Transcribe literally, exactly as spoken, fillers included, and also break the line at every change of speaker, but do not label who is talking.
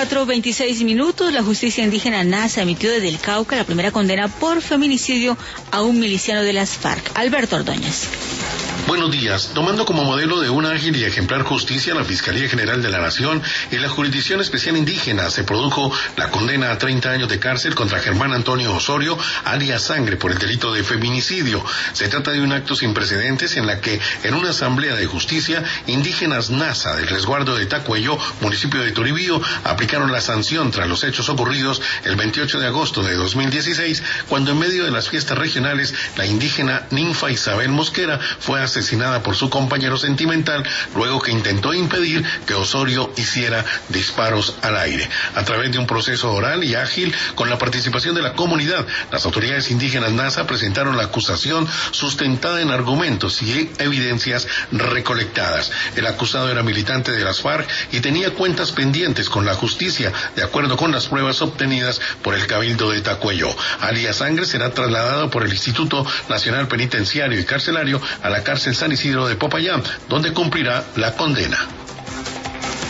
cuatro veintiséis minutos, la justicia indígena Nasa emitió desde el Cauca la primera condena por feminicidio a un miliciano de las FARC. Alberto Ordóñez.
Buenos días. Tomando como modelo de una ágil y ejemplar justicia, la Fiscalía General de la Nación y la Jurisdicción Especial Indígena se produjo la condena a treinta años de cárcel contra Germán Antonio Osorio, alias Sangre, por el delito de feminicidio. Se trata de un acto sin precedentes en la que, en una asamblea de justicia, indígenas Nasa del resguardo de Tacuello, municipio de Turibío, aplicaron la sanción tras los hechos ocurridos el veintiocho de agosto de dos mil dieciséis, cuando en medio de las fiestas regionales, la indígena Ninfa Isabel Mosquera fue asesinada por su compañero sentimental luego que intentó impedir que Osorio hiciera disparos al aire. A través de un proceso oral y ágil con la participación de la comunidad, las autoridades indígenas Nasa presentaron la acusación sustentada en argumentos y evidencias recolectadas. El acusado era militante de las FARC y tenía cuentas pendientes con la justicia, de acuerdo con las pruebas obtenidas por el Cabildo de Tacuello. Alias Sangre será trasladado por el Instituto Nacional Penitenciario y Carcelario a la cárcel San Isidro de Popayán, donde cumplirá la condena.